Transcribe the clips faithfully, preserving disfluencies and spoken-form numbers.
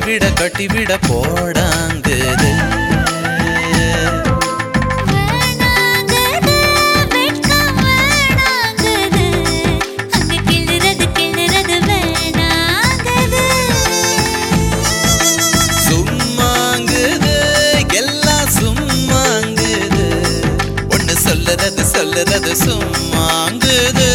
கட்டிவிட கட்டிவிட போடாங்குது. சொல்லுறது சொல்லுறது சும்மாங்குது.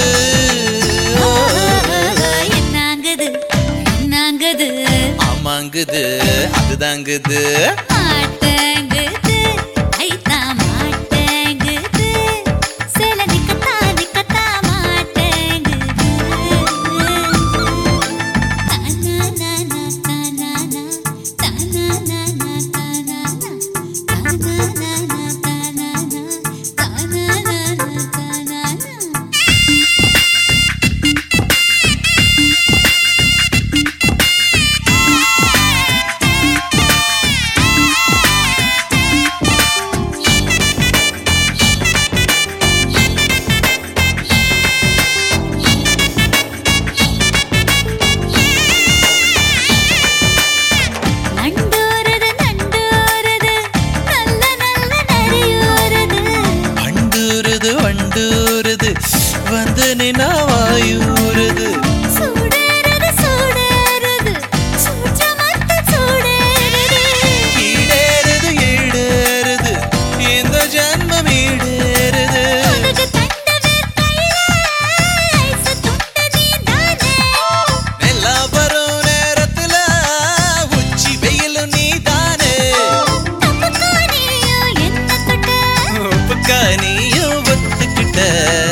என்னாங்குது என்னாங்குது ஆமாங்குது அதுதாங்குது. மாட்டேங்குது ஐத்தா மாட்டேங்குது சில நிக்கத்தா நிக்கத்தா மாட்டேங்குது. தானானா தானானா தானானா தானானா தானானா வந்து நின்னா வாயூருது. சூடேறுது சூடேறுது சூச்சமத்து சூடேறுது. ஈடேறுது ஈடேறுது இந்த ஜன்மம் ஈடேறுது. உனக்கு தண்டவே கையில ஐசு துண்டு நீதானே. எல்லா வரும் நேரத்துல உச்சி வெயிலும் நீதானே. தப்புக்கா நீயும் என்ன தொட்ட உப்புக்கா நீயும் ஒத்துக்கிட்ட.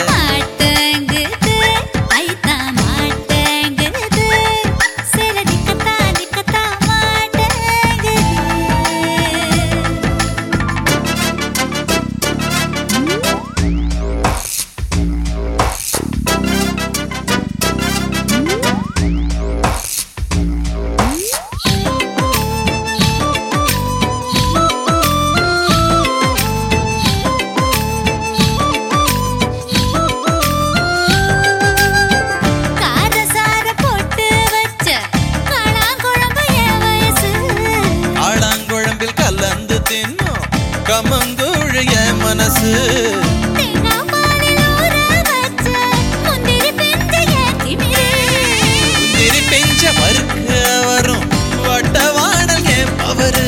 கமங்கூழிய மனசு முந்திரி பெஞ்ச மறுக்க வரும் வட்டவாடல் என் பவரு.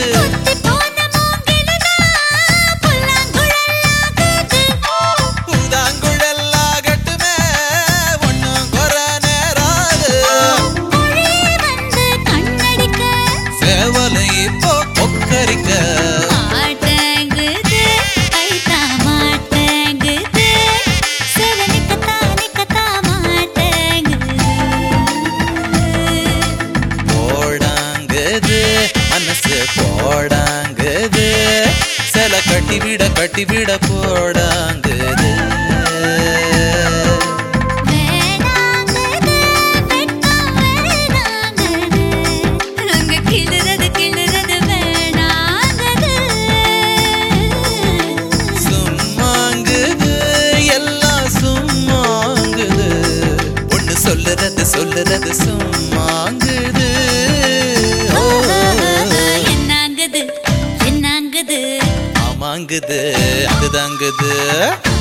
புதாங்குழல்லாகட்டுமே ஒன்னும் குற நேராது. சேவலை இப்போ கொக்கரிக்க. மனசு போடாங்குது சில கட்டிவிட கட்டிவிட போடாங்குது. சும்மாங்குது எல்லாம் சும்மாங்குது. ஒண்ணு சொல்லுறது சொல்லுறது சும்மாங்குது. என்னாங்குது என்னாங்குது ஆமாங்குது அதுதாங்குது.